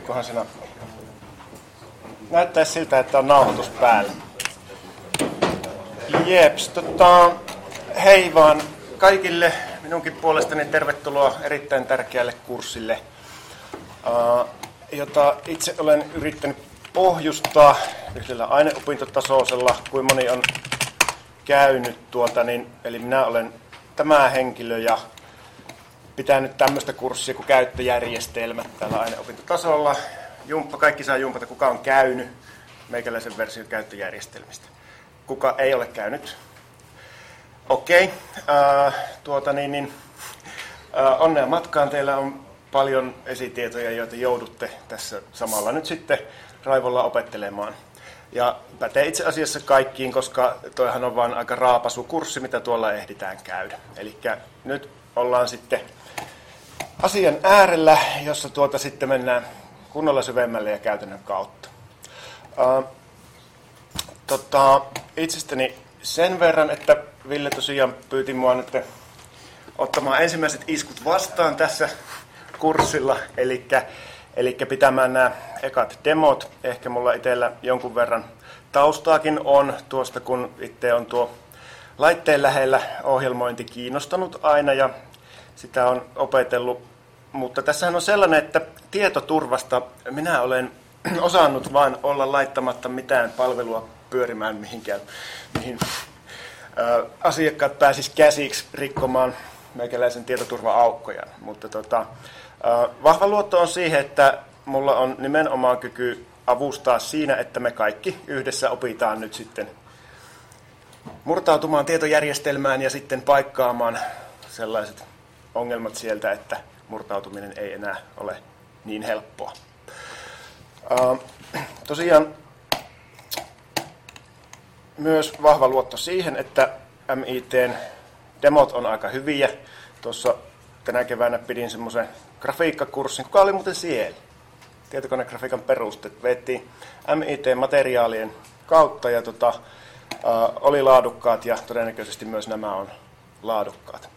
Olisikohan siinä... Näyttäisi siltä, että on nauhoitus päällä. Jeps, hei vaan kaikille minunkin puolestani tervetuloa erittäin tärkeälle kurssille, jota itse olen yrittänyt pohjustaa yhdellä aineopintotasoisella, kuin moni on käynyt eli minä olen tämä henkilö ja pitänyt tämmöistä kurssia kuin käyttöjärjestelmät tällä aineopintotasolla. Kaikki saa jumpata, kuka on käynyt meikäläisen version käyttöjärjestelmistä. Kuka ei ole käynyt. Okei. Onnea matkaan. Teillä on paljon esitietoja, joita joudutte tässä samalla nyt sitten raivolla opettelemaan. Ja pätee itse asiassa kaikkiin, koska toihan on vaan aika raapasu kurssi, mitä tuolla ehditään käydä. Eli nyt ollaan sitten asian äärellä, jossa sitten mennään kunnolla syvemmälle ja käytännön kautta. Itsestäni sen verran, että Ville tosiaan pyyti mua nyt ottamaan ensimmäiset iskut vastaan tässä kurssilla, eli pitämään nämä ekat demot. Ehkä mulla itsellä jonkun verran taustaakin on tuosta, kun itse on tuo laitteen lähellä ohjelmointi kiinnostanut aina ja sitä on opetellut. Mutta tässähän on sellainen, että tietoturvasta minä olen osannut vain olla laittamatta mitään palvelua pyörimään mihin asiakkaat pääsisivät käsiksi rikkomaan meikäläisen tietoturva-aukkoja. Mutta vahva luotto on siihen, että mulla on nimenomaan kyky avustaa siinä, että me kaikki yhdessä opitaan nyt sitten murtautumaan tietojärjestelmään ja sitten paikkaamaan sellaiset ongelmat sieltä, että murtautuminen ei enää ole niin helppoa. Tosiaan myös vahva luotto siihen, että MIT:n demot on aika hyviä. Tuossa tänä keväänä pidin semmoisen grafiikkakurssin. Kuka oli muuten siellä? Tietokonegrafiikan perusteet vettiin MIT-materiaalien kautta ja oli laadukkaat ja todennäköisesti myös nämä on laadukkaat.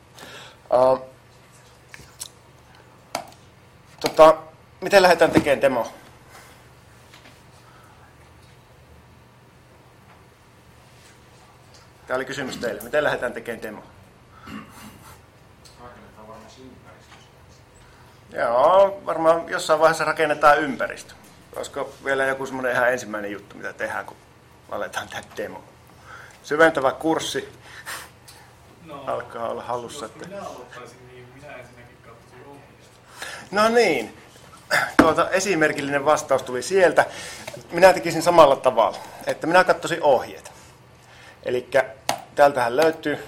Miten lähdetään tekemään demo? Tämä oli kysymys teille. Miten lähdetään tekemään demo? Rakennetaan varmaan ympäristö. Joo, varmaan jossain vaiheessa rakennetaan ympäristö. Olisiko vielä joku semmoinen ihan ensimmäinen juttu, mitä tehdään, kun aletaan tehdä demo? Syventävä kurssi alkaa olla hallussa. Jos minä aloittaisin, niin minä ensinnäkin katsoisin ohjeista. No niin, esimerkillinen vastaus tuli sieltä. Minä tekisin samalla tavalla, että minä katsoisin ohjeet. Eli täältähän löytyy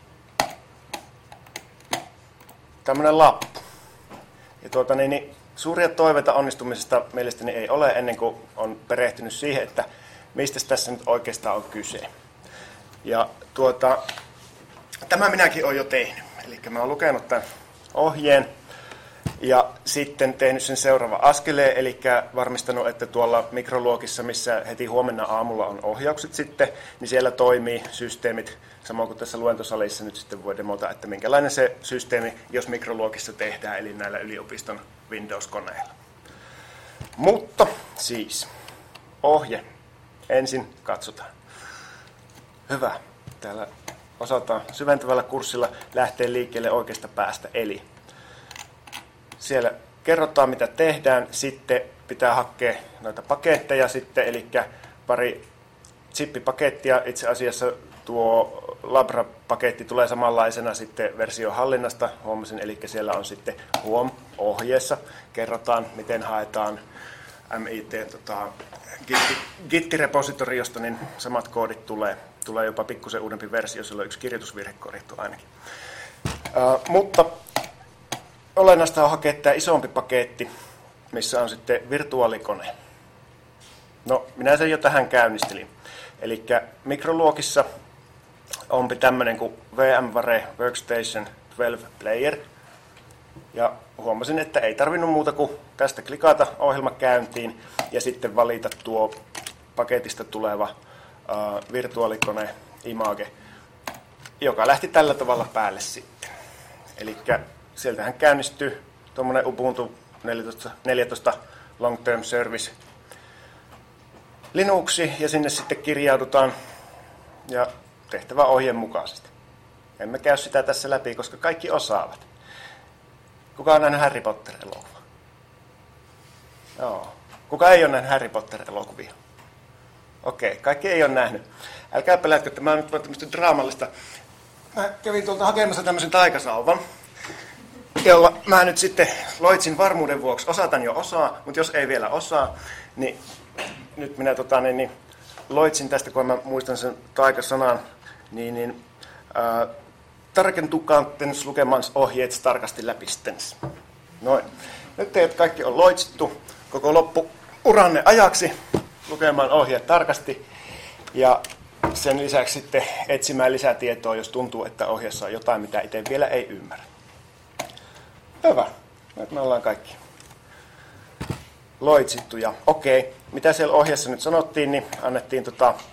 tämmöinen lappu. Ja suuria toiveita onnistumisesta mielestäni ei ole ennen kuin on perehtynyt siihen, että mistä tässä nyt oikeastaan on kyse. Ja tämä minäkin olen jo tehnyt. Eli mä olen lukenut tämän ohjeen ja sitten tehnyt sen seuraava askeleen, eli varmistanut, että tuolla mikroluokissa, missä heti huomenna aamulla on ohjaukset sitten, niin siellä toimii systeemit, samoin kuin tässä luentosalissa nyt sitten voi demota, että minkälainen se systeemi, jos mikroluokissa tehdään, eli näillä yliopiston Windows-koneilla. Mutta siis, ohje. Ensin katsotaan. Hyvä. Täällä osataan syventävällä kurssilla lähteä liikkeelle oikeasta päästä, eli siellä kerrotaan, mitä tehdään, sitten pitää hakea noita paketteja sitten, eli pari zippipakettia. Itse asiassa tuo Labra-paketti tulee samanlaisena sitten versiohallinnasta, huomasin, eli siellä on sitten ohjeessa kerrotaan, miten haetaan Git-repositoriosta, niin samat koodit tulee jopa pikkusen uudempi versio, sillä on yksi kirjoitusvirhe korjattu ainakin. Mutta olennaista on hakea tämä isompi paketti, missä on sitten virtuaalikone. No, minä sen jo tähän käynnistelin. Eli mikroluokissa onpi tämmöinen kuin VMware Workstation 12 Player. Ja huomasin, että ei tarvinnut muuta kuin tästä klikata ohjelma käyntiin ja sitten valita tuo paketista tuleva virtuaalikone Image, joka lähti tällä tavalla päälle sitten. Eli sieltähän käynnistyy tuommoinen Ubuntu 14 Long Term Service Linuxi, ja sinne sitten kirjaudutaan ja tehtävä ohjeen mukaisesti. Emme käy sitä tässä läpi, koska kaikki osaavat. Kuka on nähnyt Harry Potter-elokuvan? Joo. Kuka ei ole nähnyt Harry Potter-elokuvia? Okei, kaikki ei ole nähnyt. Älkää pelätkö, että mä oon nyt vaan tämmöistä draamallista. Mä kävin tuolta hakemassa tämmöisen taikasauvan, jolla mä nyt sitten loitsin varmuuden vuoksi. Osatan jo osaa, mutta jos ei vielä osaa, niin nyt minä loitsin tästä, kun mä muistan sen taikasanan, tarkentukaan lukemans ohjeet tarkasti läpistens. Noin. Nyt teidät kaikki on loitsittu koko loppuuranne ajaksi lukemaan ohjeet tarkasti ja sen lisäksi sitten etsimään lisätietoa, jos tuntuu, että ohjeessa on jotain, mitä itse vielä ei ymmärrä. Hyvä. Nyt me ollaan kaikki loitsittuja. Okei. Mitä siellä ohjeessa nyt sanottiin, niin annettiin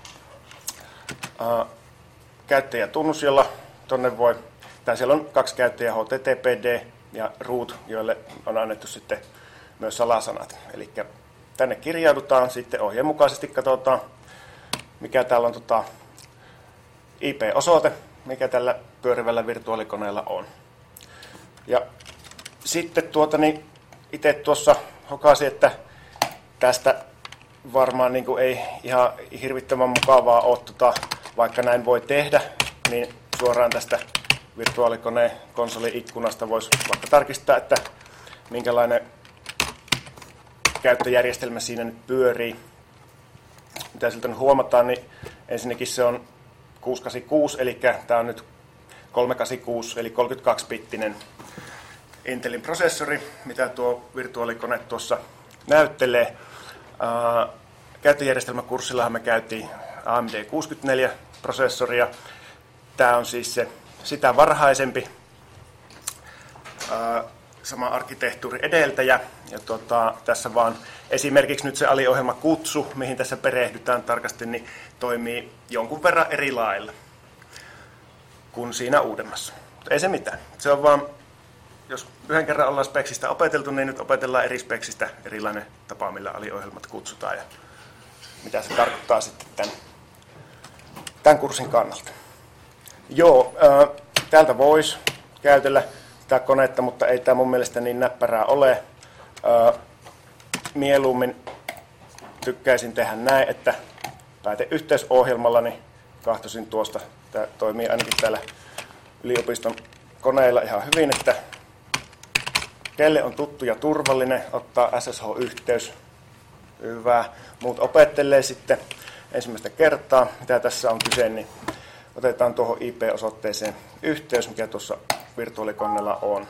käyttäjätunnus, jolla tonne voi, tai siellä on 2 käyttäjää, HTTPD ja root, joille on annettu sitten myös salasanat. Eli tänne kirjaudutaan, sitten ohjeen mukaisesti katsotaan, mikä täällä on IP-osoite, mikä tällä pyörivällä virtuaalikoneella on. Ja sitten itse tuossa hokasin, että tästä varmaan ei ihan hirvittävän mukavaa ole, vaikka näin voi tehdä, niin suoraan tästä virtuaalikoneen konsoli-ikkunasta voisi vaikka tarkistaa, että minkälainen käyttöjärjestelmä siinä nyt pyörii. Mitä siltä nyt huomataan, niin ensinnäkin se on 686, eli tämä on nyt 386, eli 32-bittinen Intelin prosessori, mitä tuo virtuaalikone tuossa näyttelee. Käyttöjärjestelmäkurssillahan me käytiin AMD 64-prosessoria. Tämä on siis sitä varhaisempi sama arkkitehtuuri edeltäjä. Ja tässä vaan esimerkiksi nyt se aliohjelmakutsu, mihin tässä perehdytään tarkasti, niin toimii jonkun verran eri lailla kuin siinä uudemmassa. Mutta ei se mitään. Se on vaan, jos yhden kerran ollaan speksistä opeteltu, niin nyt opetellaan eri speksistä erilainen tapa, millä aliohjelmat kutsutaan ja mitä se tarkoittaa sitten tämän kurssin kannalta. Joo, täältä voisi käytellä sitä konetta, mutta ei tämä mun mielestä niin näppärää ole. Mieluummin tykkäisin tehdä näin, että pääteyhteysohjelmallani kahtoisin tuosta. Tämä toimii ainakin täällä yliopiston koneilla ihan hyvin, että kelle on tuttu ja turvallinen ottaa SSH-yhteys. Hyvä. Muut opettelee sitten ensimmäistä kertaa, mitä tässä on kyse, niin otetaan tuohon IP-osoitteeseen yhteys, mikä tuossa virtuaalikoneella on.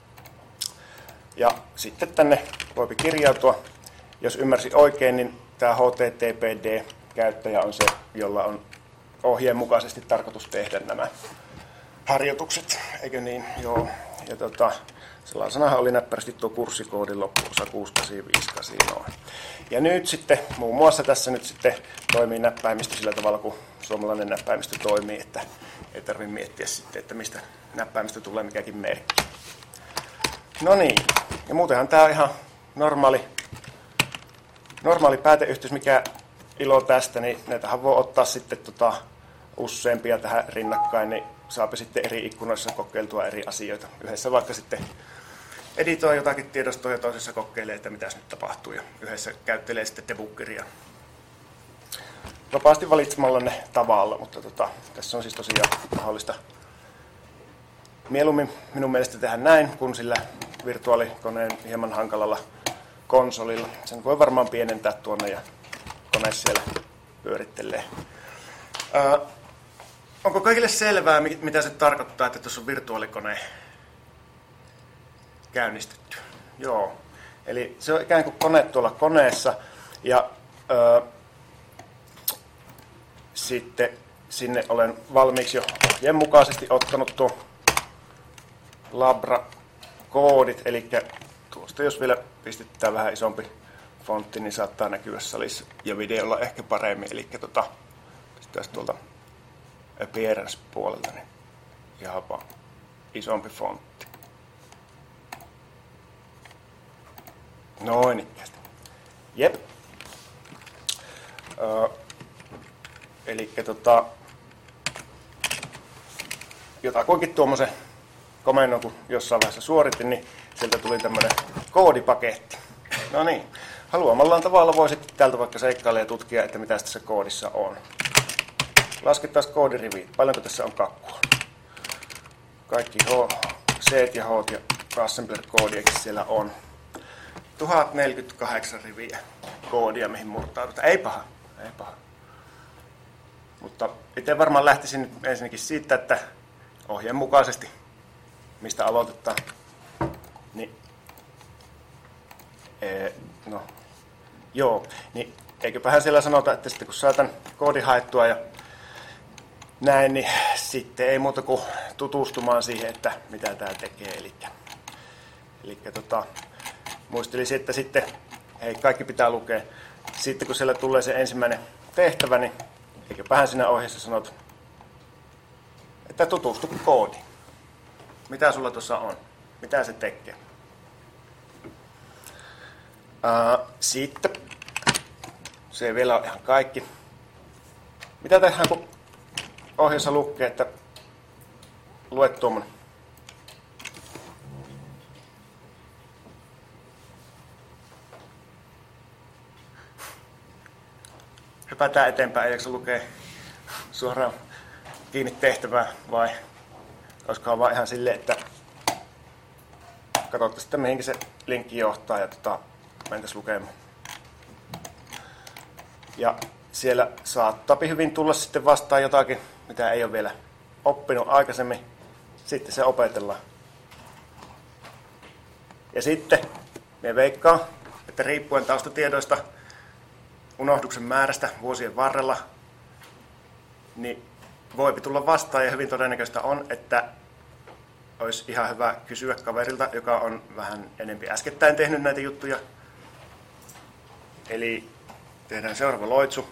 Ja sitten tänne voi kirjautua. Jos ymmärsin oikein, niin tämä HTTPD-käyttäjä on se, jolla on ohjeen mukaisesti tarkoitus tehdä nämä harjoitukset. Eikö niin? Joo. Ja sellaisanahan oli näppärästi tuo kurssikoodin loppuosa 6858. Ja nyt sitten muun muassa tässä nyt sitten toimii näppäimistö sillä tavalla, kun suomalainen näppäimistö toimii, että ei tarvitse miettiä sitten, että mistä näppäimistö tulee mikäkin merkki. No niin, ja muutenhan tämä on ihan normaali pääteyhteys, mikä ilo tästä, niin näitähän voi ottaa sitten useampia tähän rinnakkain, niin saapi sitten eri ikkunoissa kokeiltua eri asioita. Yhdessä vaikka sitten editoi jotakin tiedostoa ja toisessa kokeilee, että mitä nyt tapahtuu, ja yhdessä käyttelee sitten debuggeria vapaasti valitsemallanne tavalla, mutta tässä on siis tosiaan mahdollista mieluummin minun mielestä tehdä näin, kuin sillä virtuaalikoneen hieman hankalalla konsolilla. Sen voi varmaan pienentää tuonne ja kone siellä pyörittelee. Onko kaikille selvää, mitä se tarkoittaa, että tuossa on virtuaalikone käynnistetty? Joo. Eli se on ikään kuin kone tuolla koneessa ja sitten sinne olen valmiiksi jo ohjeen mukaisesti ottanut tuo Labra-koodit, eli tuosta jos vielä pistetään vähän isompi fontti, niin saattaa näkyä salissa ja videolla ehkä paremmin, eli pistäisi tuolta appearance-puolelta niin ihan vaan isompi fontti. Noin ikään. Jep. Elikkä jotakuinkin tuommoisen komennon, kun jossain vaiheessa suoritin, niin sieltä tuli tämmöinen koodipaketti. No niin, haluamallaan tavalla voi sitten täältä vaikka seikkailla ja tutkia, että mitä tässä koodissa on. Lasketaan koodirivit. Paljonko tässä on kakkua? Kaikki C ja H ja assembler-koodiakin siellä on. 1048 riviä koodia, mihin murtaudutaan. Ei paha, ei paha. Mutta itse varmaan lähtisin ensinnäkin siitä, että ohjeen mukaisesti, mistä aloitetaan, niin niin eiköpähän siellä sanota, että sitten kun saa tämän koodin haettua ja näin, niin sitten ei muuta kuin tutustumaan siihen, että mitä tämä tekee. Eli muistelisin, että sitten, hei, kaikki pitää lukea. Sitten kun siellä tulee se ensimmäinen tehtävä, niin eiköpähän siinä ohjeessa sanot, että tutustu koodiin. Mitä sulla tuossa on? Mitä se tekee? Sitten, se ei vielä ole ihan kaikki. Mitä tehdään, kun ohjeessa lukee, että lue tuommoinen? Hypätään eteenpäin, eikö se lukee suoraan kiinni tehtävään, vai olisikohan vaan ihan silleen, että katsotaan sitten mihinkä se linkki johtaa ja mentäisiin lukemaan. Ja siellä saattaa hyvin tulla sitten vastaan jotakin, mitä ei ole vielä oppinut aikaisemmin. Sitten se opetellaan. Ja sitten me veikkaan, että riippuen taustatiedoista, unohduksen määrästä vuosien varrella, niin voi tulla vastaan ja hyvin todennäköistä on, että olisi ihan hyvä kysyä kaverilta, joka on vähän enempi äskettäin tehnyt näitä juttuja. Eli tehdään seuraava loitsu.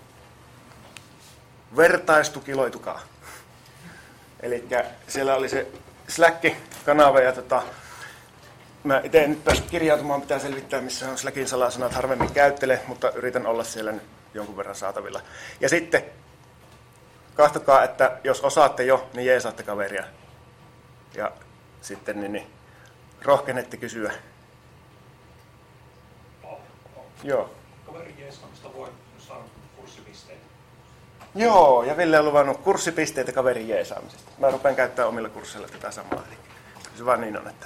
Vertaistukiloitukaa. Eli siellä oli se Slack-kanava ja mä itse en nyt päässyt kirjautumaan, pitää selvittää, missä on Slackin salasanat, harvemmin käyttele, mutta yritän olla siellä nyt jonkun verran saatavilla. Ja sitten katsokaa, että jos osaatte jo, niin jeesaatte kaveria. Ja sitten niin rohkenette kysyä. Joo. Kaverin jeesaamista voi saada kurssipisteitä. Joo, ja Ville on luvannut kurssipisteitä kaverin jeesaamisesta. Mä rupean käyttämään omilla kursseilla tätä samaa. Eli se vaan niin on,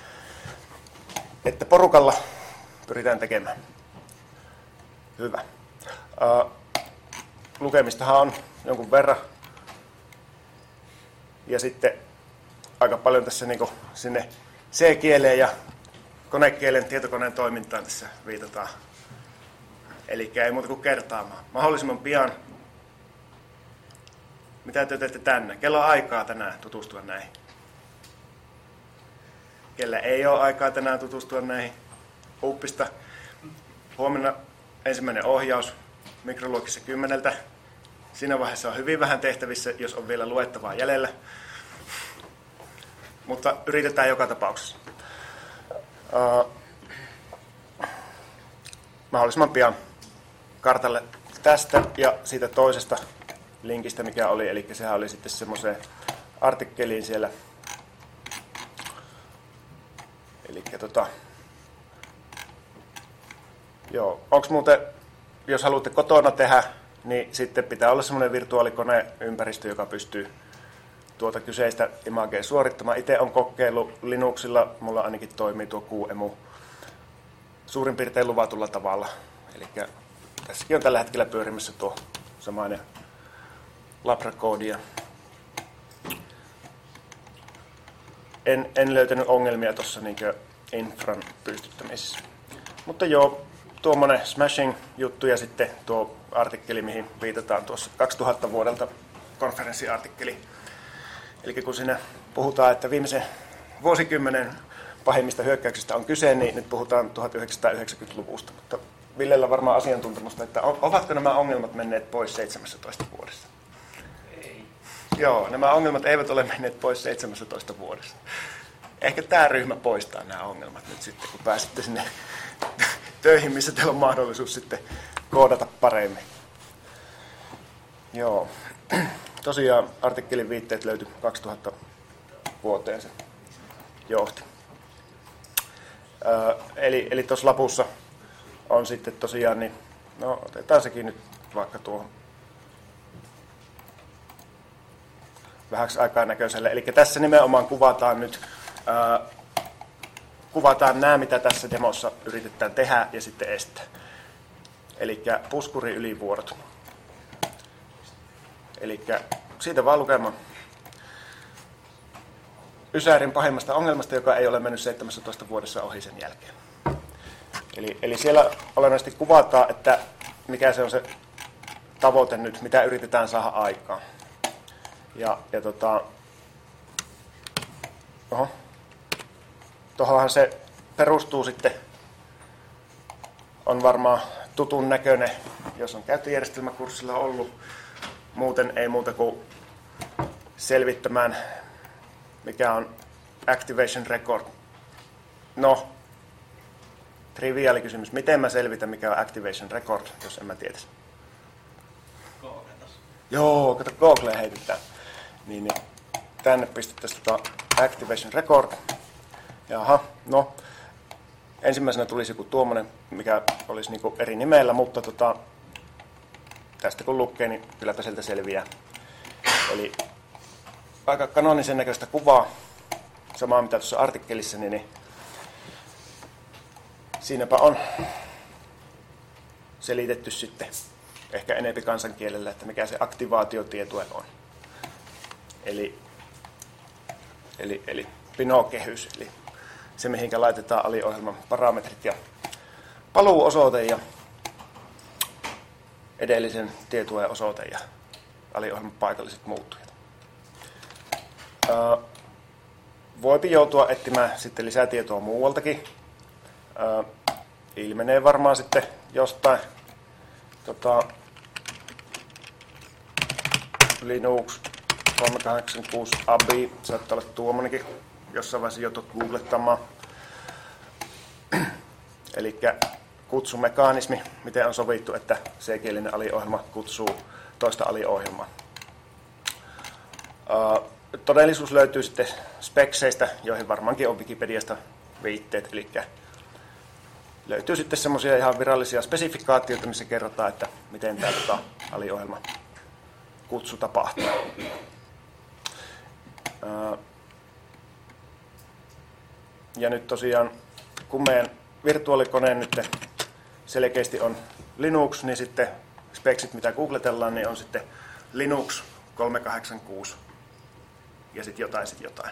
että porukalla pyritään tekemään. Hyvä. Lukemistahan on jonkun verran. Ja sitten aika paljon tässä niin sinne C-kieleen ja konekielen tietokoneen toimintaan tässä viitataan. Eli ei muuta kuin kertaamaan. Mahdollisimman pian. Mitä te teette tänne? Kello on aikaa tänään tutustua näihin. Kellä ei ole aikaa tänään tutustua näihin. Uppista. Huomenna ensimmäinen ohjaus mikroluokissa 10. Siinä vaiheessa on hyvin vähän tehtävissä, jos on vielä luettavaa jäljellä. Mutta yritetään joka tapauksessa. Mahdollisimman pian kartalle tästä ja siitä toisesta linkistä, mikä oli. Eli sehän oli sitten semmoiseen artikkeliin siellä. Eli joo, onko muuten, jos haluatte kotona tehdä, niin sitten pitää olla semmoinen virtuaalikoneympäristö, joka pystyy tuota kyseistä imagea suorittamaan. Itse olen kokeillut Linuxilla, mulla ainakin toimii tuo QEMU suurin piirtein luvatulla tavalla. Eli tässäkin on tällä hetkellä pyörimässä tuo samainen Labra-koodi. En löytänyt ongelmia tuossa infran pystyttämisessä. Mutta joo, tuommoinen smashing-juttu ja sitten tuo artikkeli, mihin viitataan tuossa 2000 vuodelta konferenssiartikkeli. Eli kun siinä puhutaan, että viimeisen vuosikymmenen pahimmista hyökkäyksistä on kyse, niin nyt puhutaan 1990-luvusta. Mutta Villellä varmaan asiantuntemusta, että ovatko nämä ongelmat menneet pois 17 vuodessa? Ei. Joo, nämä ongelmat eivät ole menneet pois 17 vuodessa. Ehkä tämä ryhmä poistaa nämä ongelmat nyt sitten, kun pääsette sinne töihin, missä teillä on mahdollisuus sitten koodata paremmin. Joo. Tosiaan artikkelin viitteet löytyi 2000 vuoteen se johti. Eli tuossa lapussa on sitten tosiaan, niin, no otetaan sekin nyt vaikka tuohon vähäksi aikaa näköiselle. Eli tässä nimenomaan kuvataan nyt nämä, mitä tässä demossa yritetään tehdä ja sitten estää. Eli puskuri ylivuorot. Eli siitä vaan lukemaan. Ysärin pahimmasta ongelmasta, joka ei ole mennyt 17 vuodessa ohi sen jälkeen. Eli siellä olennaisesti kuvataan, että mikä se on se tavoite nyt, mitä yritetään saada aikaan. Tuohonhan se perustuu sitten, on varmaan tutun näköinen, jos on käyttöjärjestelmäkurssilla ollut. Muuten ei muuta kuin selvittämään, mikä on activation record. No, triviaali kysymys. Miten mä selvitän, mikä on activation record, jos en mä tietäisi? Googletas. Joo, kato, Googleen heitetään. Niin, tänne pistettäisiin activation record. Jaha, no. Ensimmäisenä tulisi joku tuommoinen, mikä olisi niinku eri nimellä, mutta tästä kun lukee, niin kylläpä sieltä selviää. Eli aika kanonisen näköistä kuvaa, samaa mitä tuossa artikkelissa, niin siinäpä on selitetty sitten ehkä enempi kansankielellä, että mikä se aktivaatiotietue on. Eli pinokehys, eli se mihinkä laitetaan aliohjelman parametrit ja paluuosoite ja edellisen tietueen osoite ja aliohjelman paikalliset muuttujat. Voipi joutua etsimään sitten lisätietoa muualtakin. Ilmenee varmaan sitten jostain Linux 386 ABI, saattaa olla tuommoinenkin jossain vaiheessa joutua googlettamaan. Eli kutsumekanismi, miten on sovittu, että C-kielinen aliohjelma kutsuu toista aliohjelmaa. Todellisuus löytyy sitten spekseistä, joihin varmaankin on Wikipediasta viitteet. Eli löytyy sitten semmoisia ihan virallisia spesifikaatioita, missä kerrotaan, että miten tämä aliohjelma kutsu tapahtuu. Ja nyt tosiaan, kun meidän virtuaalikoneen nyt selkeästi on Linux, niin sitten speksit, mitä googletellaan, niin on sitten Linux 386 ja sitten jotain.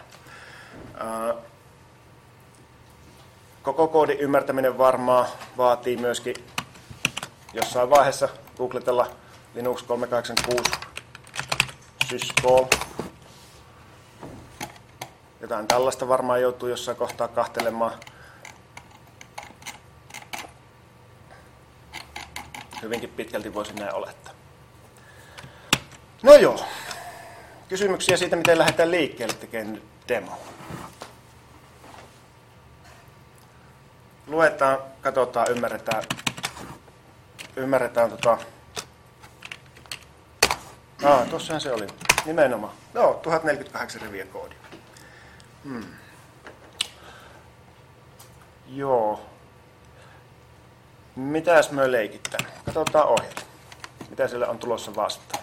Koko koodin ymmärtäminen varmaan vaatii myöskin jossain vaiheessa googletella Linux 386 syscall. Jotain tällaista varmaan joutuu jossain kohtaa kahtelemaan. Hyvinkin pitkälti voisin näin olettaa. No joo. Kysymyksiä siitä, miten lähdetään liikkeelle tekemään demo. Luetaan, katsotaan, ymmärretään tossahan se oli. Nimenomaan. Joo, 1048 riviä koodia. Joo. Mitäs me leikitään? Katsotaan ohjeet. Mitä siellä on tulossa vastaan?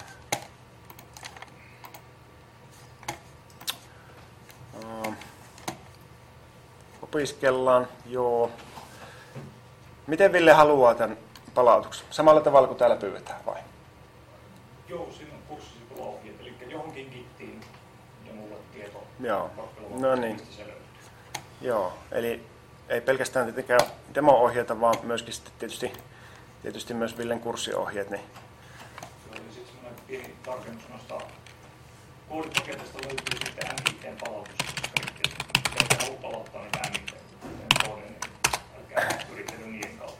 Opiskellaan, joo. Miten Ville haluaa tämän palautuksen? Samalla tavalla kuin täällä pyydetään, vai? Joo, siinä on kurssisivuohjeet, eli johonkin gittiin ja mulle tieto. Joo, no niin. Se löytyy. Joo, eli ei pelkästään tietenkään demo-ohjeita, vaan myöskin tietysti myös Villen kurssiohjeet. Niin. Joo, ja sitten semmoinen pieni tarkennus noista koodipaketista löytyy sitten MIT:n palautus. Jos haluaa palauttaa niitä MIT:n koodeja, niin älkää yrittely niiden kautta.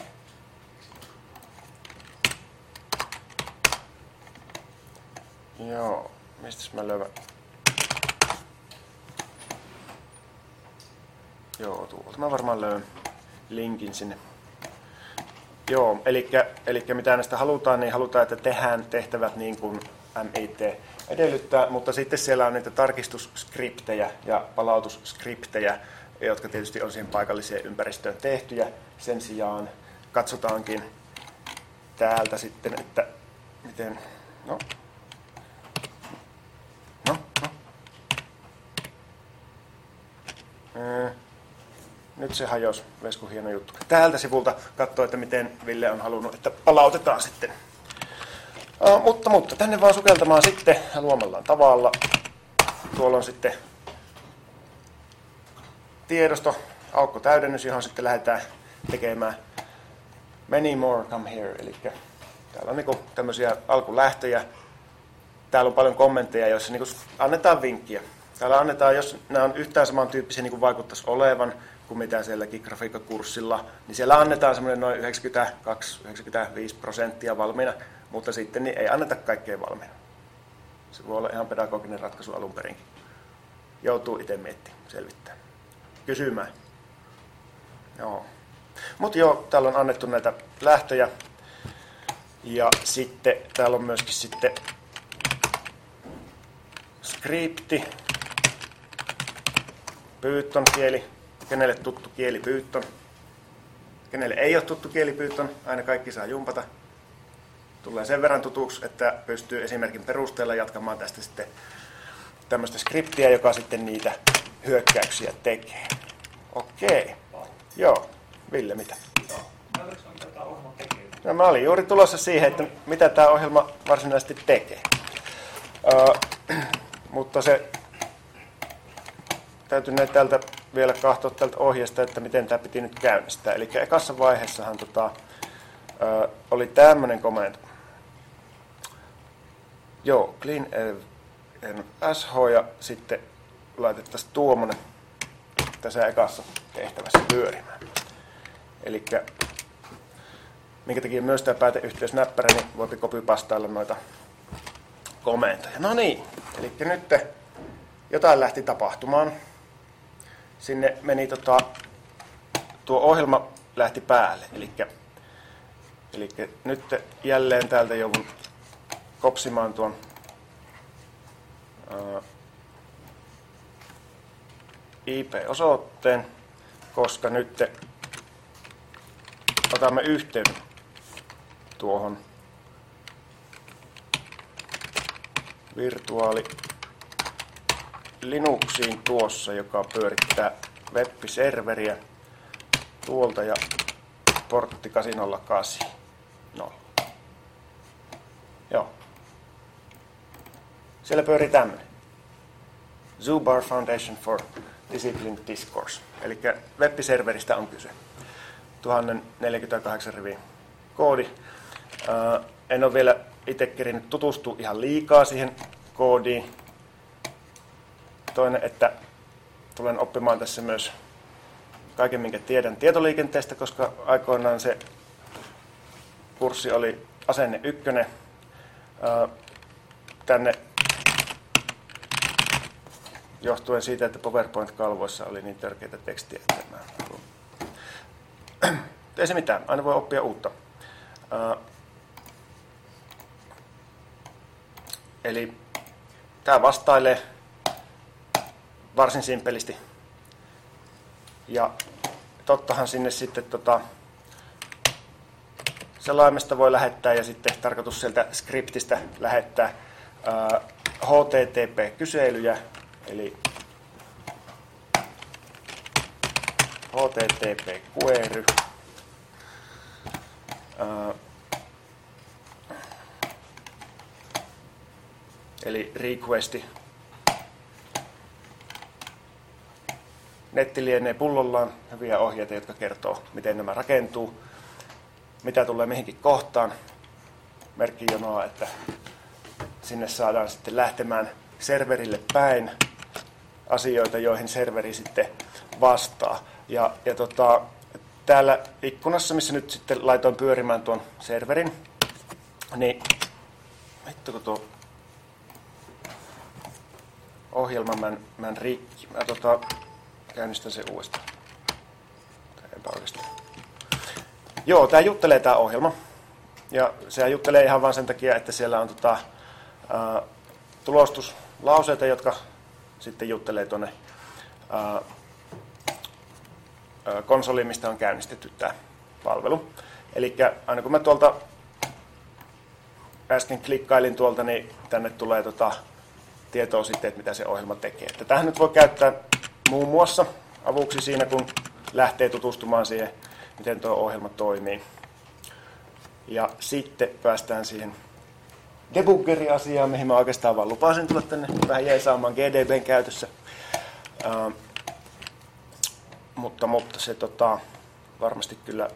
Joo, mistäs mä löydän? Joo, tuolta mä varmaan löydän linkin sinne Joo, eli mitä näistä halutaan, niin halutaan, että tehdään tehtävät niin kuin MIT edellyttää, mutta sitten siellä on niitä tarkistusskriptejä ja palautusskriptejä, jotka tietysti on siihen paikalliseen ympäristöön tehtyjä. Sen sijaan katsotaankin täältä sitten, että miten... Nyt se hajosi, Vesku, hieno juttu. Täältä sivulta katsoo, että miten Ville on halunnut, että palautetaan sitten. Mutta tänne vaan sukeltamaan sitten luomallaan tavalla. Tuolla on sitten tiedosto, aukkotäydennys, johon sitten lähdetään tekemään many more come here. Eli täällä on niinku tämmöisiä alkulähtöjä. Täällä on paljon kommentteja, joissa niinku annetaan vinkkiä. Täällä annetaan, jos nämä on yhtään samantyyppisiä niin kuin vaikuttaisi olevan kuin mitä sielläkin grafiikkakurssilla, niin siellä annetaan semmoinen noin 92-95% valmiina, mutta sitten niin ei anneta kaikkea valmiina. Se voi olla ihan pedagoginen ratkaisu alun perinkin. Joutuu itse miettimään, selvittämään, kysymään. Joo. Mutta joo, täällä on annettu näitä lähtöjä. Ja sitten täällä on myöskin sitten skripti. Python kieli. Kenelle tuttu kieli Python? Kenelle ei ole tuttu kieli Python? Aina kaikki saa jumpata. Tulee sen verran tutuksi, että pystyy esimerkin perusteella jatkamaan tästä sitten tämmöistä skriptiä, joka sitten niitä hyökkäyksiä tekee. Okei. Joo. Ville, mitä? Mitä tämä ohjelma tekee? No, mä olin juuri tulossa siihen, että mitä tämä ohjelma varsinaisesti tekee. Mutta se täytyy täältä vielä katsoa tältä ohjeesta, että miten tämä piti nyt käynnistää. Eli ekassa vaiheessahan oli tämmöinen komento. Joo, clean sh ja sitten laitettaisiin tuommoinen tässä ekassa tehtävässä pyörimään. Eli minkä takia myös tämä pääteyhteysnäppärä, niin voipi copypastailla noita komentoja. No niin, eli nyt jotain lähti tapahtumaan. Sinne meni tuo ohjelma lähti päälle. Eli nyt jälleen täältä joudun kopsimaan tuon IP-osoitteen, koska nyt otamme yhteyden tuohon virtuaali Linuxiin tuossa, joka pyörittää web-serveriä tuolta ja portti 808. No. Joo. Siellä pyörii tämmöinen. Zubar Foundation for Disciplined Discourse. Eli web-serveristä on kyse. 1048 rivin koodi. En ole vielä itse kerinyt tutustua ihan liikaa siihen koodiin. Toinen, että tulen oppimaan tässä myös kaiken, minkä tiedän tietoliikenteestä, koska aikoinaan se kurssi oli asenne 1. Tänne johtuen siitä, että PowerPoint-kalvoissa oli niin törkeitä tekstiä, että mä haluan. Ei se mitään, aina voi oppia uutta. Eli tämä vastailee varsin simpelisti. Ja tottahan sinne sitten selaimesta voi lähettää ja sitten tarkoitus sieltä skriptistä lähettää HTTP-kyselyjä, eli HTTP-query. Eli requesti. Netti lienee pullollaan hyviä ohjeita, jotka kertoo, miten nämä rakentuu, mitä tulee mihinkin kohtaan. Merkkijonoa, että sinne saadaan sitten lähtemään serverille päin asioita, joihin serveri sitten vastaa. Ja täällä ikkunassa, missä nyt sitten laitoin pyörimään tuon serverin, niin vittu tuo ohjelma mä en rikki. Mä käynnistän sen uudestaan. Enpä oikeastaan. Joo, tämä juttelee tämä ohjelma. Ja sehän juttelee ihan vain sen takia, että siellä on tulostuslauseita, jotka sitten juttelee tuonne konsoliin, mistä on käynnistetty tämä palvelu. Eli aina kun mä tuolta äsken klikkailin tuolta, niin tänne tulee tietoa sitten, että mitä se ohjelma tekee. Tähän nyt voi käyttää muun muassa avuksi siinä, kun lähtee tutustumaan siihen, miten tuo ohjelma toimii. Ja sitten päästään siihen debuggeri-asiaan, mihin mä oikeastaan vaan lupasin tulla tänne vähän jeesaamaan GDBn käytössä. Mutta se varmasti kyllä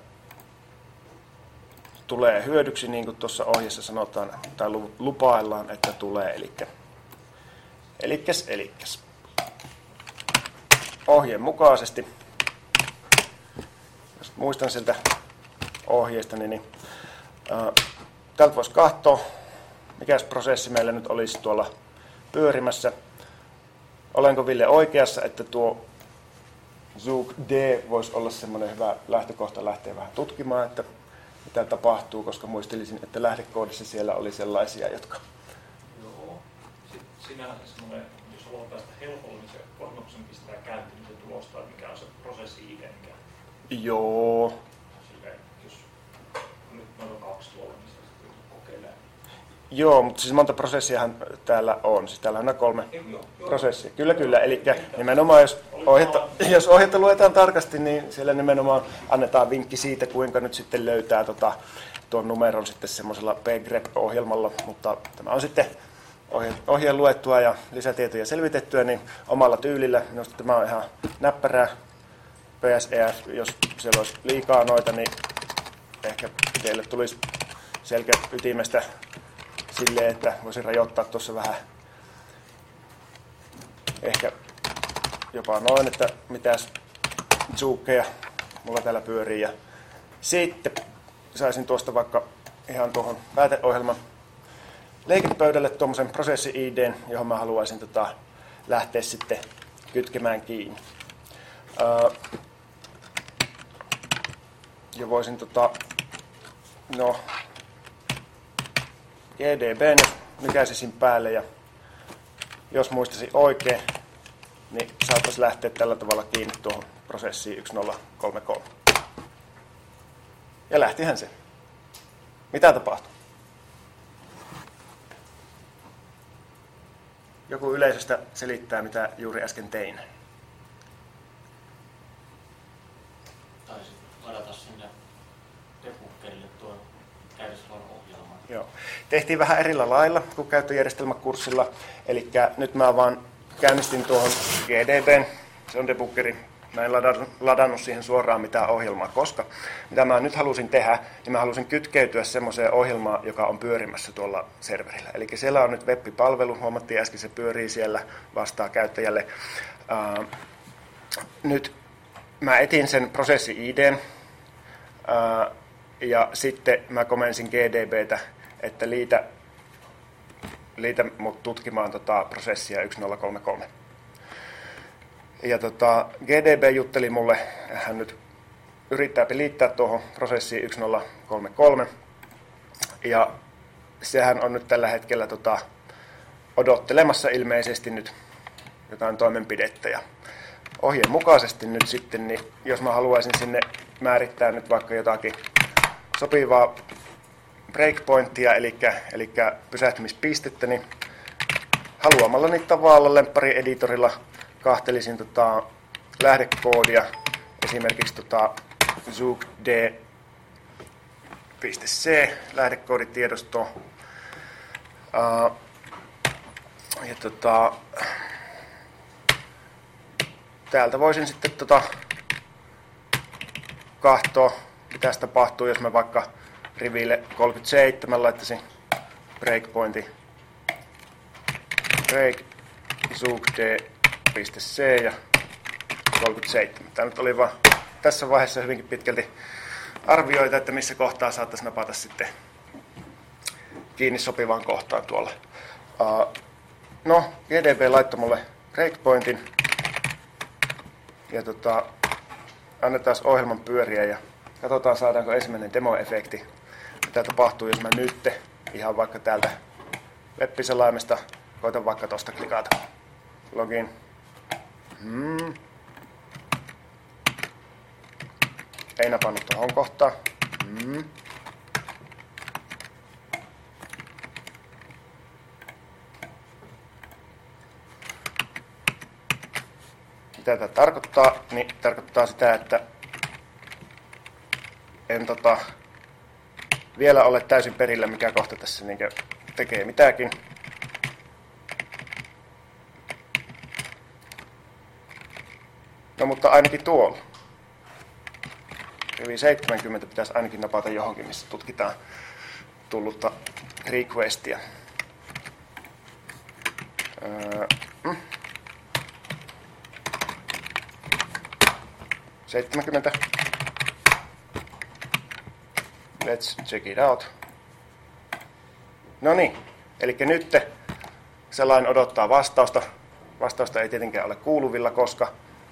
tulee hyödyksi, niin kuin tuossa ohjeessa sanotaan, tai lupaillaan, että tulee. Elikkäs. Ohjeen mukaisesti, jos muistan siltä ohjeesta, niin täältä voisi katsoa, mikä prosessi meillä nyt olisi tuolla pyörimässä. Olenko Ville oikeassa, että tuo Zook D voisi olla semmoinen hyvä lähtökohta lähteä vähän tutkimaan, että mitä tapahtuu, koska muistelisin, että lähdekoodissa siellä oli sellaisia, jotka... Joo. Sitten sinällään semmoinen, jos haluaa päästä helpolla, niin se konnoksen pistää käyntiin, niin se tulostaa, mikä on se prosessi-ID. Joo. Silleen, jos nyt noin on 2 tuolla, niin sitä sitten kokeilee. Joo, mutta siis monta prosessiahan täällä on. Siis täällä on 3 prosessia. Kyllä. Eli nimenomaan, jos ohjetta luetaan tarkasti, niin siellä nimenomaan annetaan vinkki siitä, kuinka nyt sitten löytää tuon numeron sitten semmoisella pgrep-ohjelmalla. Mutta tämä on sitten ohjeen luettua ja lisätietoja selvitettyä, niin omalla tyylillä. Minusta tämä on ihan näppärää. PSEF, jos siellä olisi liikaa noita, niin ehkä teille tulisi selkeä ytimestä silleen, että voisin rajoittaa tuossa vähän ehkä jopa noin, että mitäs zookeja mulla täällä pyörii. Ja sitten saisin tuosta vaikka ihan tuohon pääteohjelman leikepöydälle tuommoisen prosessi-ID:n, johon mä haluaisin lähteä sitten kytkemään kiinni. Ja voisin GDBn nykäisisin päälle, ja jos muistasin oikein, niin saattaisi lähteä tällä tavalla kiinni tuohon prosessiin 1033. Ja lähtihän se. Mitä tapahtui? Joku yleisöstä selittää, mitä juuri äsken tein. Taisin ladata sinne debuggerille tuo käydessä olevan ohjelman. Joo. Tehtiin vähän erillä lailla kuin käyttöjärjestelmäkurssilla. Eli nyt mä vaan käynnistin tuohon GDBn, se on debuggeri. Mä en ladannut siihen suoraan mitään ohjelmaa, koska mitä mä nyt halusin tehdä, niin mä halusin kytkeytyä semmoiseen ohjelmaan, joka on pyörimässä tuolla serverillä. Eli siellä on nyt web-palvelu, huomattiin äsken, se pyörii siellä, vastaa käyttäjälle. Nyt mä etin sen prosessi-ID:n ja sitten mä komensin GDBtä, että liitä mut tutkimaan prosessia 1033. Ja GDB jutteli mulle, hän nyt yrittää liittää tuohon prosessiin 1033. Ja sehän on nyt tällä hetkellä odottelemassa ilmeisesti nyt jotain toimenpidettä. Ja ohjeen mukaisesti nyt sitten, niin jos mä haluaisin sinne määrittää nyt vaikka jotakin sopivaa breakpointtia, eli pysähtymispistettä, niin haluamallani tavalla lempparieditorilla kahtelisin lähdekoodia, esimerkiksi zookd.c lähdekooditiedosto. Ja täältä voisin sitten katsoa, mitä tapahtuu, jos mä vaikka riville 37 laittaisin breakpointin break zookd.c ja 37. Tämä nyt oli vaan tässä vaiheessa hyvinkin pitkälti arvioita, että missä kohtaa saattaisi napata sitten kiinni sopivaan kohtaan tuolla. No, GDB laittoi mulle breakpointin ja annetaan ohjelman pyöriä ja Katsotaan, saadaanko ensimmäinen demoefekti. Mitä tapahtuu, jos mä nyt ihan vaikka täältä web-selaimesta koitan vaikka tosta klikata. Login. Ei napannut tuohon kohtaan. Mitä tämä tarkoittaa? Niin tarkoittaa sitä, että en vielä ole täysin perillä, mikä kohta tässä tekee mitäkin. No mutta ainakin tuolla. Rivi 70 pitäisi ainakin napata johonkin, missä tutkitaan tullutta requestia. 70. Let's check it out. No niin, eli nyt sellainen odottaa vastausta. Vastausta ei tietenkään ole kuuluvilla, koska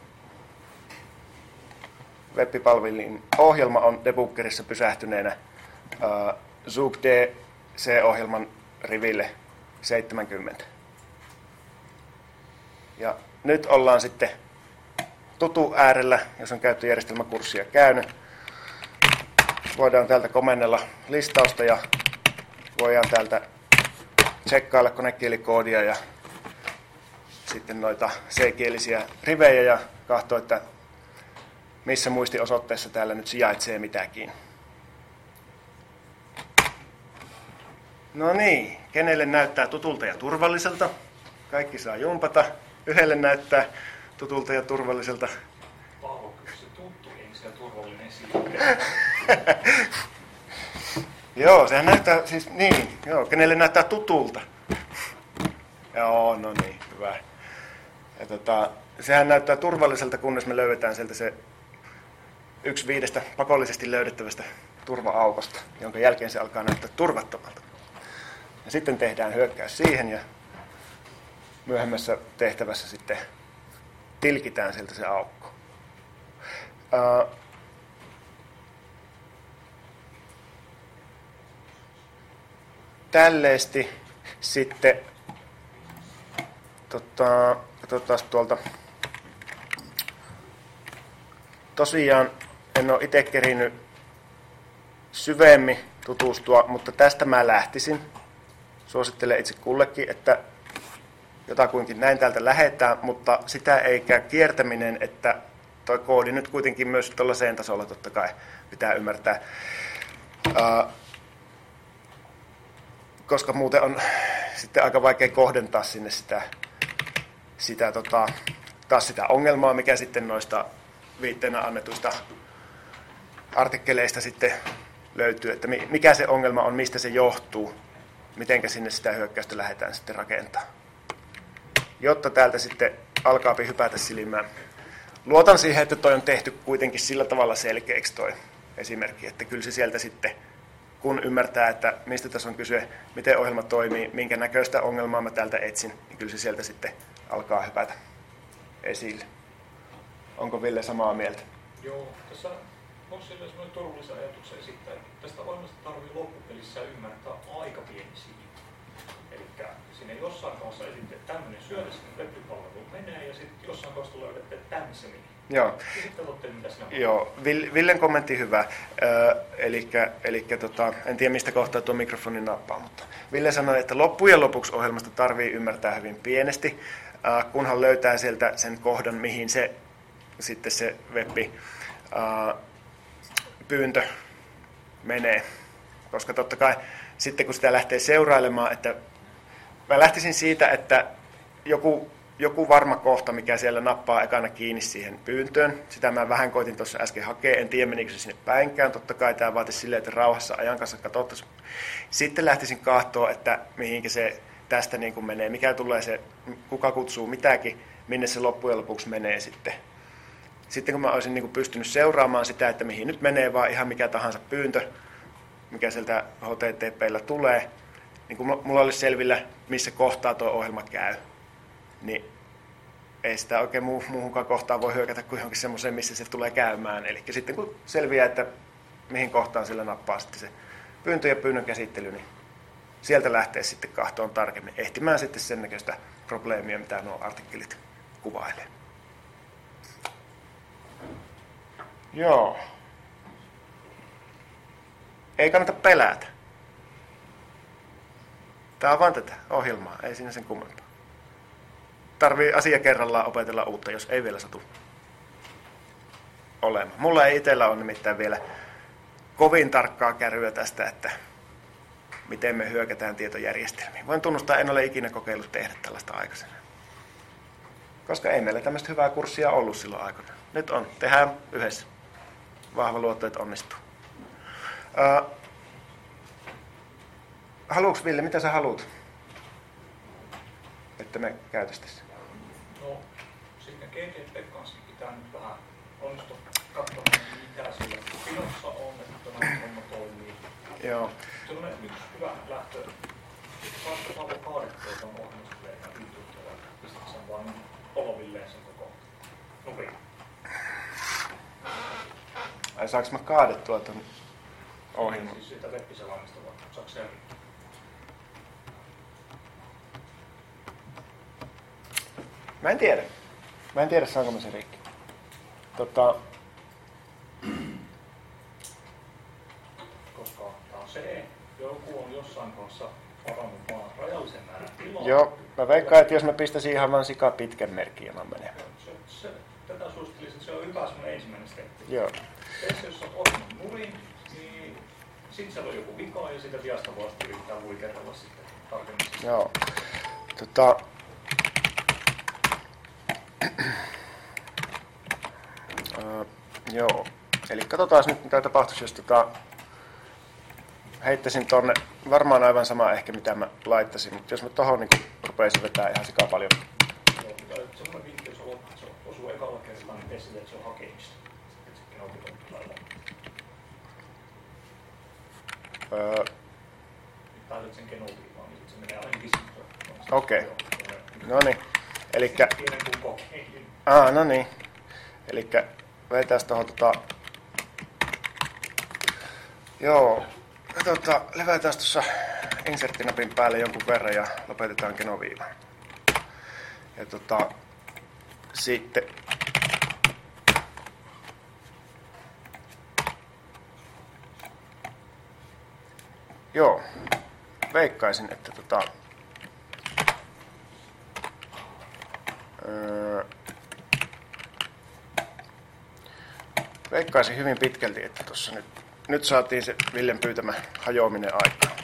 web-palvelin ohjelma on debuggerissa pysähtyneenä ZUGD-C-ohjelman riville 70. Ja nyt ollaan sitten tutu äärellä, jos on käyttöjärjestelmäkurssia käynyt. Voidaan täältä komennella listausta ja voidaan täältä tsekkailla konekielikoodia ja sitten noita C-kielisiä rivejä ja katsoa, että missä muistiosoitteessa täällä nyt sijaitsee mitäkin. No niin, kenelle näyttää tutulta ja turvalliselta? Kaikki saa jumpata. Yhdelle näyttää tutulta ja turvalliselta. Paavo, kyllä se tuttu, ei se turvallinen siitä. Joo, sehän näyttää siis niin. Joo, kenelle näyttää tutulta? Joo, no niin, hyvä. Ja sehän näyttää turvalliselta, kunnes me löydetään sieltä se 1/5 pakollisesti löydettävästä turva-aukosta, jonka jälkeen se alkaa näyttää turvattomalta. Ja sitten tehdään hyökkäys siihen ja myöhemmässä tehtävässä sitten tilkitään sieltä se aukko. Tälleesti sitten katsotaan tuolta. Tosiaan en ole itse kerinyt syvemmin tutustua, mutta tästä mä lähtisin. Suosittelen itse kullekin, että jotakuinkin näin täältä lähetään, mutta sitä ei käy kiertäminen, että toi koodi nyt kuitenkin myös tuollaiseen tasolla totta kai pitää ymmärtää. Koska muuten on sitten aika vaikea kohdentaa sinne taas sitä ongelmaa, mikä sitten noista viitteenä annetuista artikkeleista sitten löytyy, että mikä se ongelma on, mistä se johtuu, mitenkä sinne sitä hyökkäystä lähdetään sitten rakentaa. Jotta täältä sitten alkaa hypätä silmään. Luotan siihen, että toi on tehty kuitenkin sillä tavalla selkeäksi toi esimerkki, että kyllä se sieltä sitten, kun ymmärtää, että mistä tässä on kyse, miten ohjelma toimii, minkä näköistä ongelmaa mä täältä etsin, niin kyllä se sieltä sitten alkaa hypätä esille. Onko Ville samaa mieltä? Joo, tässä on sellainen turvallisen ajatuksen esittää, että tästä ohjelmasta tarvii loppupelissä ymmärtää aika pieni siitä. Eli sinne jossain kohdassa esitte, että tämmöinen syötä sinne web-palveluun menee ja sitten jossain kohdassa löydätte, että tänne se meni. Joo. Ja sitten katsotte, mitä sinä on. Joo, Villen kommentti hyvä. En tiedä mistä kohtaa tuo mikrofonin nappaa, mutta Ville sanoi, että loppujen lopuksi ohjelmasta tarvii ymmärtää hyvin pienesti, kunhan löytää sieltä sen kohdan, mihin se sitten se web-pyyntö menee. Koska totta kai sitten kun sitä lähtee seurailemaan, että mä lähtisin siitä, että joku varma kohta, mikä siellä nappaa ekana kiinni siihen pyyntöön. Sitä mä vähän koitin tuossa äsken hakea, en tiedä menikö se sinne päinkään. Totta kai tämä vaatisi silleen, että rauhassa ajan kanssa katsottaisiin. Sitten lähtisin katsoa, että mihinkä se tästä niin kuin menee, mikä tulee se, kuka kutsuu mitäkin, minne se loppujen lopuksi menee sitten. Sitten kun mä olisin niin kuin pystynyt seuraamaan sitä, että mihin nyt menee vaan ihan mikä tahansa pyyntö, mikä sieltä HTTP:llä tulee, niin kun mulla olisi selvillä, missä kohtaa tuo ohjelma käy, niin ei sitä oikein muuhunkaan kohtaan voi hyökätä kuin johonkin semmoiseen, missä se tulee käymään. Eli sitten kun selviää, että mihin kohtaan sillä nappaa sitten se pyyntö ja pyynnön käsittely, niin sieltä lähtee sitten kahtoon tarkemmin ehtimään sitten sen näköistä probleemia, mitä nuo artikkelit kuvailee. Joo. Ei kannata pelätä. Tää on vaan tätä ohjelmaa, ei siinä sen kummempaa. Tarvii asia kerrallaan opetella uutta, jos ei vielä satu olemaan. Mulla ei itsellä ole nimittäin vielä kovin tarkkaa kärryä tästä, että miten me hyökätään tietojärjestelmiin. Voin tunnustaa, en ole ikinä kokeillut tehdä tällaista aikaisemmin. Koska ei meillä tämmöistä hyvää kurssia ollut silloin aikana. Nyt on. Tehdään yhdessä. Vahva luotto, että onnistuu. Haluatko, Ville, mitä sä haluat, että me käytäisiin tässä? No, siinä GGP kanssa pitää nyt vähän onnistua katsomaan, mitä siellä pinossa on, että tämä homma toimii. Joo. Sellainen yksi hyvä lähtö, että saatko saada kaadettua tuon ohjelmistelleen ja yltyyktöllä, pistat sen vaan polvilleen sen koko nurin. Ai saanko mä kaadettua tuon ohjelman? Siis siitä web-selaimista vaan, saako se Mä en tiedä saanko mä sen rikki. koska tämä on se, joku on jossain kanssa varannut vaan rajallisen määrän tilaa. Joo, mä veikkaan, että jos mä pistäisin ihan vaan sika pitkän merkin ja mä menen. Tätä suosittelisin, että se on hyvä semmoinen ensimmäinen steppi. Joo. Tässä jos olet ohjelman nurin, niin sitten siellä on joku vika ja sitä viasta voi yrittää luikerrella sitten tarkemmin. Joo. Joo. Eli katsotaan nyt mitä tapahtuisi, jos heittäisin tonne, varmaan aivan sama ehkä mitä mä laittaisin, mutta jos mä tohon niin rupeisin vetää ihan sikaa paljon. Joo, semmoinen vinkki, jos se osuu ekalla kertaa, niin tee sille, että se on hakemista. Sitten se kenopit on lailla. Pääset sen genoviivaan, niin sitten se menee ainakin sitten. Okei. No niin. Elikkä... Pienen kuin kokeilin. No niin. Elikkä vetäis tohon Joo. Levätään tuossa inserttinapin päälle jonkun verran ja lopetetaan genoviiva. Ja sitten joo. Veikkaisin, että veikkaisin hyvin pitkälti, että tuossa nyt saatiin se Villen pyytämä hajoaminen aikaan.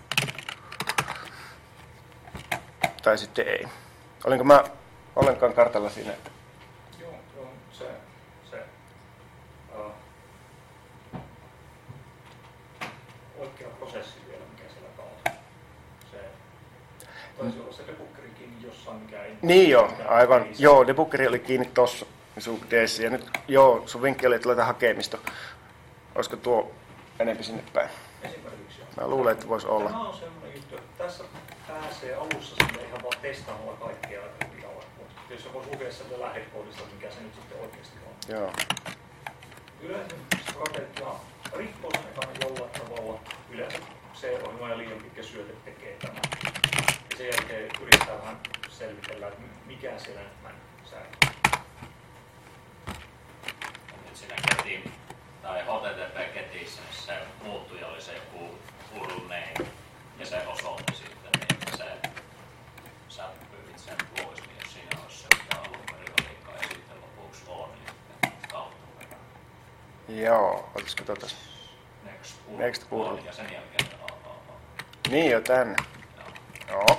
Tai sitten ei. Olinko mä ollenkaan kartalla siinä? Että... Joo, se oikea prosessi vielä, mikä siellä kautta. Se taisi olla se debuggeri kiinni jossain, mikä ei... Niin joo, aivan. Joo, debuggeri oli kiinni tossa sun deessä. Ja nyt joo, sun vinkki oli, että laita hakemista. Olisiko tuo enempi sinne päin? Esimerkiksi joo. Mä luulen, että voisi olla. Tämä on semmoinen juttu, että tässä pääsee alussa sinne ihan vaan testaamalla kaikkea pitalla. Mutta jos se voisi lukea sieltä lähdekoodista, mikä se nyt sitten oikeasti on. Joo. Yleensä strategia rikkoo sen ekana jollain tavalla. Yleensä se ohjelma ja liian pitkä syöte tekee tämän. Ja sen jälkeen yrittää vähän selvitellä, että mikä siellä nyt näin säilyy. Nyt siinä ketin, tai HTTP-ketissä, niin se muuttuja oli se joku full name, ja se osoitti sitten, niin se sä pyyhit sen pois, niin jos siinä olisi se, mikä alun perin olikaan, ja sitten lopuksi on, niin kautta verran. Joo, olisiko Next pull. Ja sen jälkeen Niin jo tänne. Joo.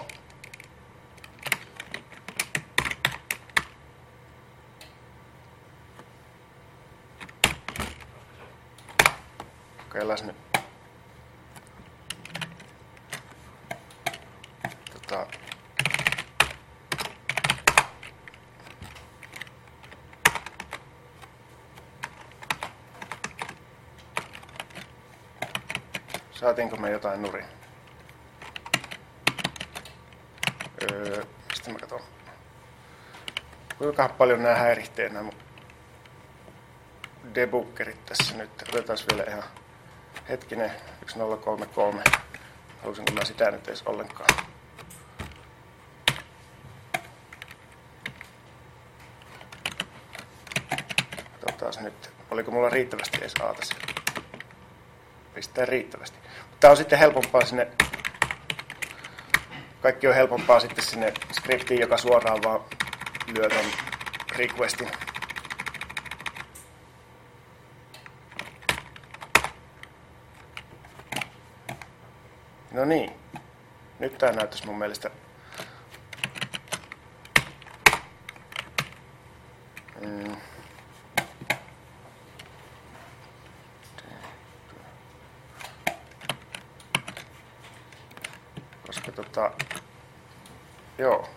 Kokeillaan nyt. Saatiinko me jotain nurin? Mistä mä katson? Kuinka paljon nämä häiritsee nämä debuggerit tässä nyt? Otetaan vielä ihan Hetkinen, 1033. Halusinko mä sitä nyt edes ollenkaan? Katsotaan nyt, oliko mulla riittävästi edes aata siellä. Pistää riittävästi. Tää on sitten helpompaa sinne, kaikki on helpompaa sitten sinne skriptiin, joka suoraan vaan lyö ton requestin. No niin, nyt tää näyttäisi mun mielestä koska joo.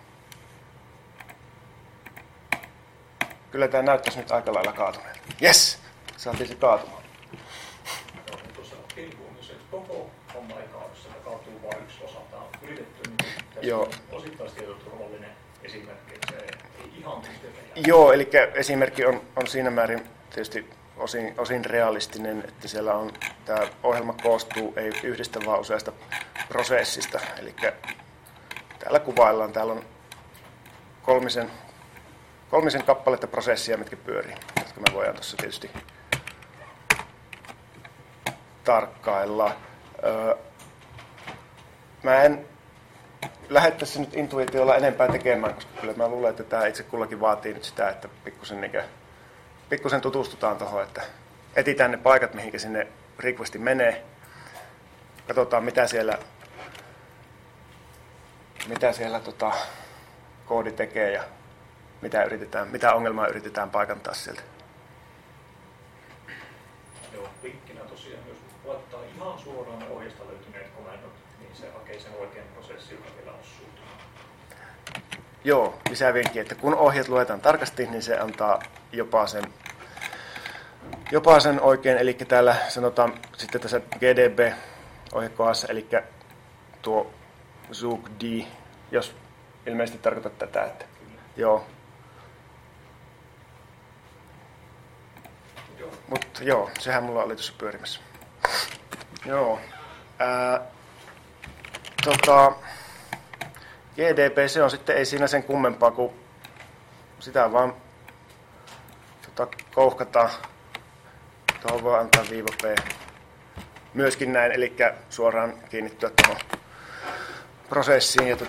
Kyllä tää näyttäisi nyt aika lailla kaatuneelta. Yes! Saatiin se kaatumaan. Tuossa pilkuun, se koko homma ei kaadu, se kaatuu vain yksi osa. Tämä on yritetty, niin tässä Joo. on osittaistietoturvallinen esimerkki, että se ei ihan pystytä. Joo, eli esimerkki on siinä määrin tietysti osin realistinen, että siellä on, tämä ohjelma koostuu ei yhdestä vaan useasta prosessista. Eli täällä kuvaillaan, täällä on kolmisen kappaletta prosessia, mitkä pyörii, jotka me voidaan tuossa tietysti tarkkailla. Mä en lähde tässä nyt intuitiolla enempää tekemään, koska kyllä mä luulen, että tämä itse kullakin vaatii nyt sitä, että pikkusen tutustutaan tuohon, että etsitään ne paikat, mihinkä sinne requesti menee. Katsotaan, mitä siellä koodi tekee ja mitä ongelmaa yritetään paikantaa sieltä. Joo, vinkkinä tosiaan, jos laittaa ihan suoraan ohjeesta löytyneet komennot, niin se hakee sen oikean prosessin, joka vielä osuu. Joo, lisävinkki, että kun ohjeet luetaan tarkasti, niin se antaa jopa sen oikein, eli täällä sanotaan sitten tässä GDB-ohjekohdassa, eli tuo ZUGD, jos ilmeisesti tarkoitat tätä, että joo. Mutta joo, sehän mulla oli tuossa pyörimässä. Joo. GDB, se on sitten, ei siinä sen kummempaa, kuin sitä vaan kouhkataan. Tuohon voi antaa viiva P. Myöskin näin, eli suoraan kiinnittyä tuohon prosessiin. Ja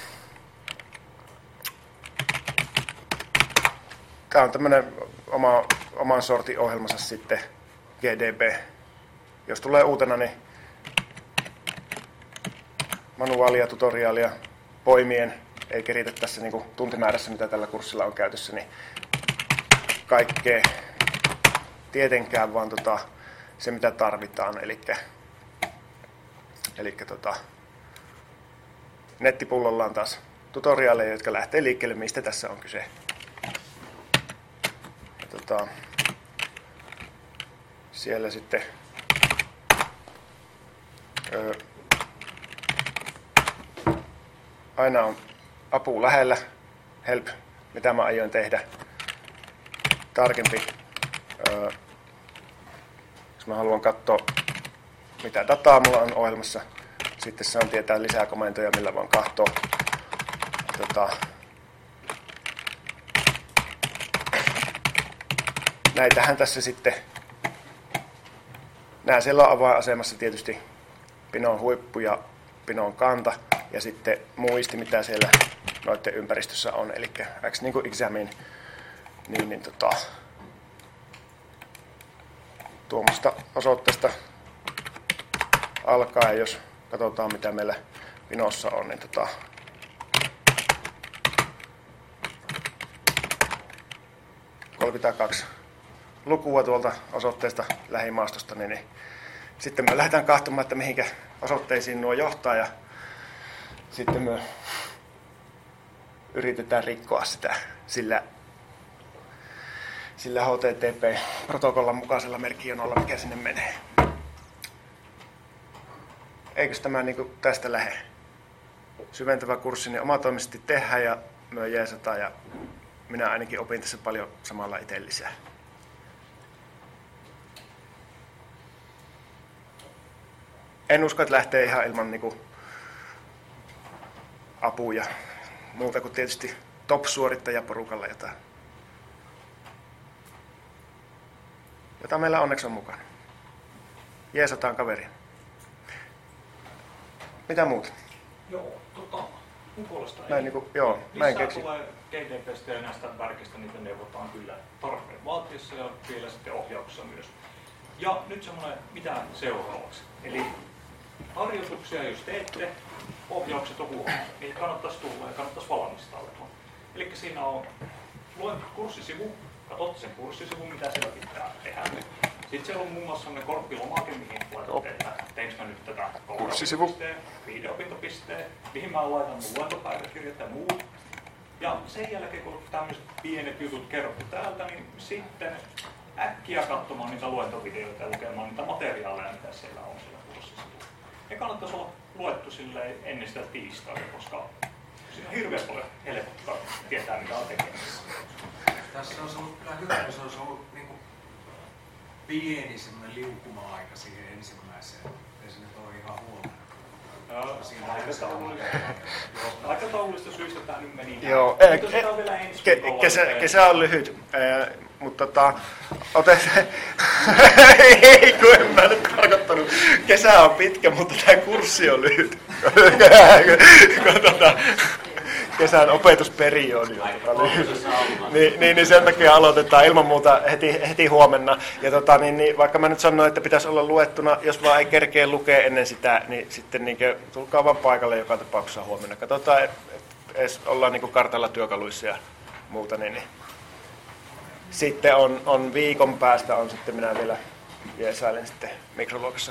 tämä on tämmöinen oman sortin ohjelmansa sitten, GDB. Jos tulee uutena, niin manuaalia, tutoriaalia poimien, ei keritä tässä niin kuin tuntimäärässä, mitä tällä kurssilla on käytössä, niin kaikkea tietenkään, vaan se, mitä tarvitaan. Eli nettipullolla on taas tutoriaaleja, jotka lähtee liikkeelle, mistä tässä on kyse. Siellä sitten aina on apu lähellä, help, mitä mä aion tehdä, tarkempi, jos mä haluan katsoa, mitä dataa mulla on ohjelmassa, sitten saan tietää lisää komentoja, millä voin katsoa. Näitähän tässä sitten, nämä siellä on avainasemassa tietysti pinon huippu ja pinon kanta ja sitten muisti, mitä siellä noiden ympäristössä on, eli X niin kuin examine, tuommoista osoitteesta alkaen, jos katsotaan mitä meillä pinossa on, niin 32 lukua tuolta osoitteesta lähimaastosta, niin sitten me lähdetään katsomaan, että mihinkä osoitteisiin nuo johtaa ja sitten me yritetään rikkoa sitä sillä HTTP-protokollan mukaisella merkkijonolla, mikä sinne menee. Eikös tämä niin kuin tästä lähde? Syventävä kurssi niin omatoimisesti tehdään ja me jeesataan ja minä ainakin opin tässä paljon samalla itse lisää. en usko, että lähtee ihan ilman niin kuin apuja. Muuta kuin tietysti top-suorittajaporukalla jota meillä onneksi on mukana. Jeesataan kaveria. Mitä muuta? Joo, mun puolesta Mä en, niin kuin, joo, mä en keksi. tulee GDPstä ja näistä värkistä, niitä neuvotaan kyllä tarpeen vaatiessa ja vielä sitten ohjauksessa myös. Ja nyt semmoinen, mitä seuraavaksi. Eli harjoituksia, jos teette, ohjaukset on huomioon. Niin kannattaisi tulla ja kannattaisi valmistautua. Eli siinä on, luen kurssisivu, katsot sen kurssisivun, mitä siellä pitää tehdä. Sitten siellä on muun muassa sellainen korppilomake, mihin laitatte, että teinkö mä nyt tätä kurssisivu, viideopintopisteen, mihin mä laitan mun luentopäiväkirjat ja muut. Ja sen jälkeen, kun tämmöiset pienet jutut kerrottu täältä, niin sitten äkkiä katsomaan niitä luentovideoita ja lukemaan niitä materiaaleja, mitä siellä on siellä kurssisivulla. Ne kannattaisi olla luettu silleen ennen sitä tiistaita, koska siinä on hirveän paljon helpottaa tietää, mitä on tekemässä. Tässä on ollut kyllä hyvä, kun se olisi ollut niin kuin pieni semmoinen liukuma-aika siihen ensimmäiseen. Ei se nyt ole ihan huomenna. Aikataulullista syistä tämä nyt meni. Joo, kesä on lyhyt, mutta ei kun en mä nyt tarkoittanut. Kesä on pitkä, mutta tämä kurssi on lyhyt. Kesän opetusperiodi on lyhyt. Niin sen takia aloitetaan ilman muuta heti huomenna. Ja vaikka mä nyt sanoin, että pitäisi olla luettuna, jos vaan ei kerkeä lukea ennen sitä, niin sitten tulkaa vaan paikalle joka tapauksessa huomenna. Katsotaan, että ollaan kartalla työkaluissa ja muuta. Niin. Sitten on viikon päästä, sitten minä vielä jeesailen sitten mikroluokassa.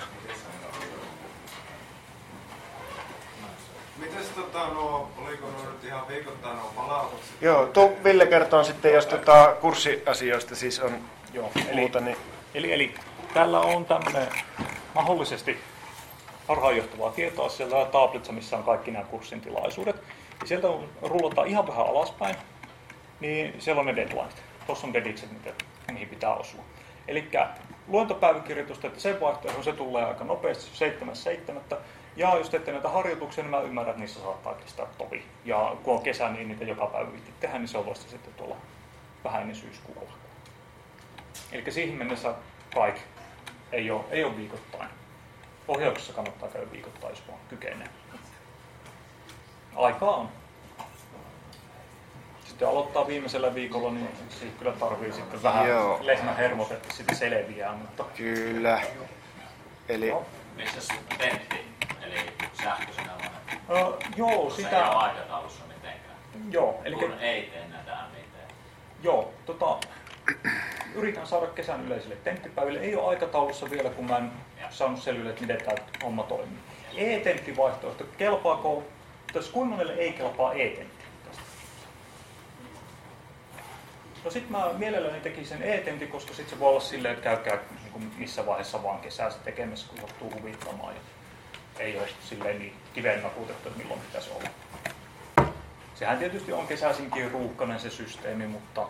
Mites oliko nyt ihan viikoittain palautukset? Joo, Ville kertoo sitten, jos kurssiasioista siis on muuta. Eli tällä on tämmöinen mahdollisesti harhaanjohtavaa tietoa siellä tablitsa, missä on kaikki nämä kurssin tilaisuudet. Ja sieltä rullataan ihan vähän alaspäin, niin siellä on ne deadlineit. Tuossa on dedikset, mihin pitää osua. Eli luentopäiväkirjoitusta, että sen vaihtoehto se tulee aika nopeasti 7.7. Ja jos teette näitä harjoituksia, niin mä ymmärrän, että niissä saattaa kestää tovi. Ja kun on kesä, niin niitä joka päivä viittit tehdä, niin se on vasta sitten tuolla vähän ennen syyskuulla. Eli siihen mennessä kaikki ei ole viikoittain. Ohjauksessa kannattaa käydä viikoittain, jos vaan kykenee. Aikaa on. Sitten aloittaa viimeisellä viikolla, niin siitä kyllä tarvii sitten vähän lehmän hermot, että sitten selviää. Mutta... Kyllä. Eli... Missä tentti? Eli sähköisenä vai? Joo, sitä... sitä... Se ei ole aikataulussa mitenkään. Joo, eli... Kun ei tee näitä mitään. Joo, yritän saada kesän yleisille tenttipäiville. Ei ole aikataulussa vielä, kun mä en saanut selville, että miten tämä homma toimii. E-tenttivaihtoehto, kelpaako... Kuinka monelle ei kelpaa e-tentti? No sit mä mielelläni tekisin sen e-tentti, koska sit se voi olla silleen, että käykää niin missä vaiheessa vaan kesäänsä tekemässä, kun joutuu huvittamaan. Ja ei ole silleen niin kiveen naputettu, että milloin pitäisi olla. Sehän tietysti on kesäisinkin ruuhkainen se systeemi, mutta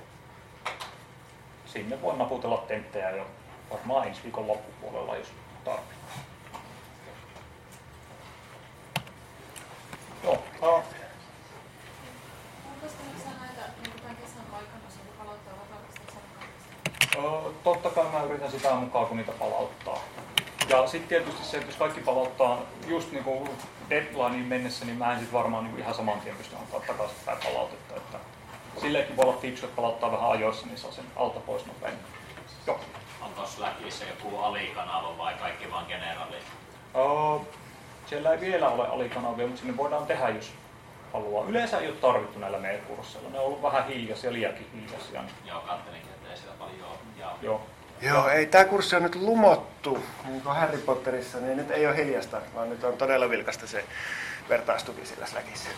sinne voi naputella tenttejä jo varmaan ensi viikon loppupuolella, jos tarvitsee. Joo. Totta kai mä yritän sitä mukaan, kun niitä palauttaa. Ja sitten tietysti se, että jos kaikki palauttaa just niinku deadlineen mennessä, niin mä en sit varmaan niinku ihan saman tien pysty antaa takaisin päin palautetta. Että silleenkin voi olla fiksu, että palauttaa vähän ajoissa, niin saa sen alta pois nopeammin. Joo. Onko Slackissa joku alikanava vai kaikki vaan generaali? Siellä ei vielä ole alikanavia, mutta sinne voidaan tehdä, jos haluaa. Yleensä ei ole tarvittu näillä meidän kursseilla. Ne on ollut vähän hiljaisia, liiankin hiljaisia. Joo, kattelinkin, että ei siellä paljon ole. Joo, ei tämä kurssi on nyt lumottu, niin kuin Harry Potterissa, niin nyt ei ole hiljasta, vaan nyt on todella vilkasta se vertaistuki sillä Slackissa.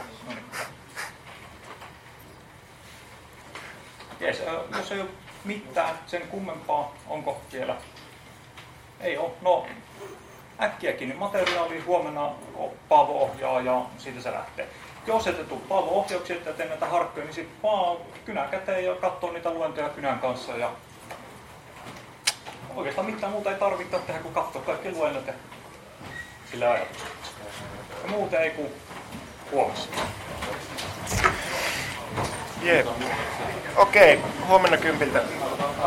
Jees, jos ei ole mitään sen kummempaa, onko vielä? Ei ole. No, äkkiäkin niin materiaali huomenna Paavo ohjaa ja siitä se lähtee. Jos ette tule Paavo ohjauksia ja tee näitä harkkoja, niin sitten vaan kynä käteen ja katsoo niitä luentoja kynän kanssa. Ja oikeastaan mitään muuta ei tarvitse tehdä kuin katsoa kaikki luennot ja sillä ajatuksella. Ja muuten ei kun huomassa. Jep. Okei, huomenna 10.